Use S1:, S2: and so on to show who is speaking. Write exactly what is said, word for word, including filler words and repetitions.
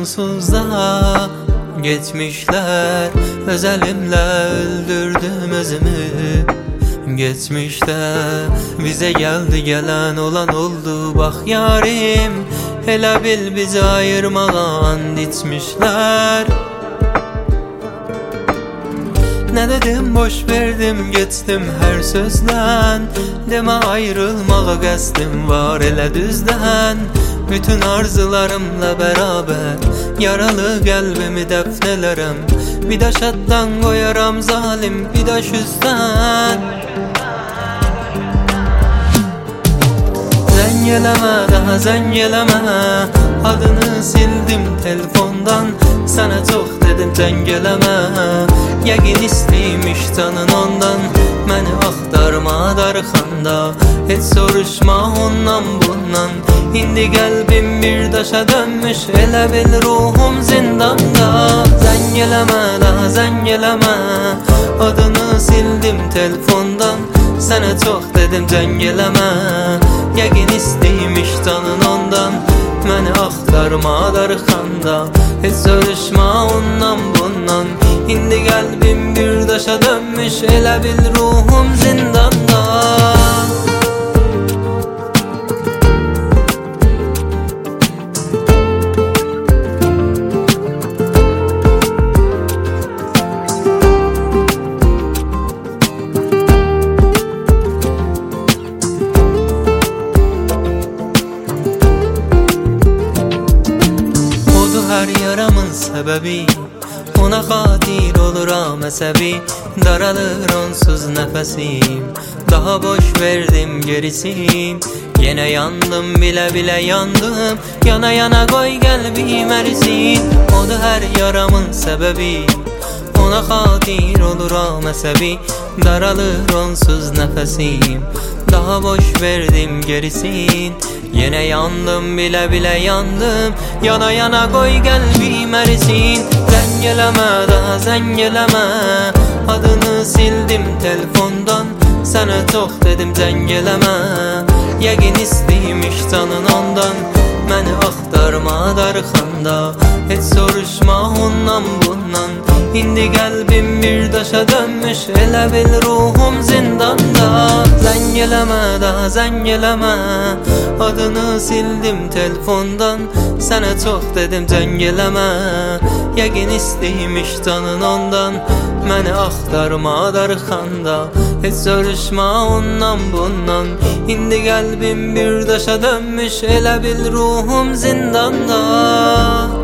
S1: onsuz da geçmişler. Öz elimle öldürdüm özümü. Geçmişte bize geldi gelen olan oldu. Bak yarim, hele bil bizi ayırmadan ditmişler. Ne dedim boş verdim geçtim her sözden. Deme ayrılmağa qəsdim var elə düzden. Bütün arzularımla beraber yaralı qəlbimi dəfnələrim. Bir daş atdan koyaram zalim, bir daş üstten. Zəng eləmə, daha zəng eləmə, adını sildim telefondan. Sana çok dedim zəng eləmə, yəqin istəymiş canın ondan. Məni axtarma darxanda, heç soruşma ondan bundan. İndi qəlbim bir daşa dönmüş, elə bil ruhum zindanda. Zəng eləmə, daha zəng eləmə, adını sildim telefondan. Sana çok dedim zəng eləmə, yəqin istəymiş canın ondan. Məni axtarma darxanda, heç soruşma ondan bundan. İndi qəlbim bir daşa dönmüş, elə bil ruhum zindanda. Her yaramın sebebi, ona katil oluram əsəbi. Daralır onsuz nəfəsim, daha boş verdim gerisim. Yenə yandım bile bile yandım, yana yana koy qəlbim ərisin. Odur her yaramın sebebi, ona katil oluram əsəbi. Daralır onsuz nəfəsim, daha boş verdim gerisin. Yine yandım bile bile yandım, yana yana koy qəlbim ərisin. Zəng eləmə, daha zəng eləmə, adını sildim telefondan. Sana çok dedim zəng eləmə, yəqin istəymiş canın ondan. Məni axtarma darxanda, heç soruşma ondan bundan. İndi qəlbim bir daşa dönmüş, elə bil ruhum zindanda. Zəng eləmə, daha zəng eləmə, adını sildim telefondan. Sana çok dedim zəng eləmə, yəqin istəymiş canın ondan. Məni axtarma darxanda, heç soruşma ondan bundan. İndi qəlbim bir daşa dönmüş, elə bil ruhum zindanda.